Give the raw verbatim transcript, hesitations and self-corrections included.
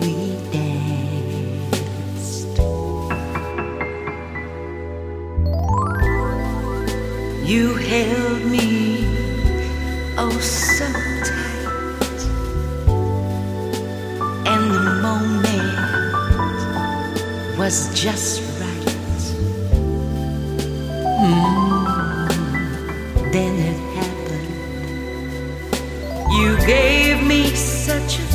we danced. You held me oh so tight, and the moment was just right. Mm. Then it happened. You gave me such a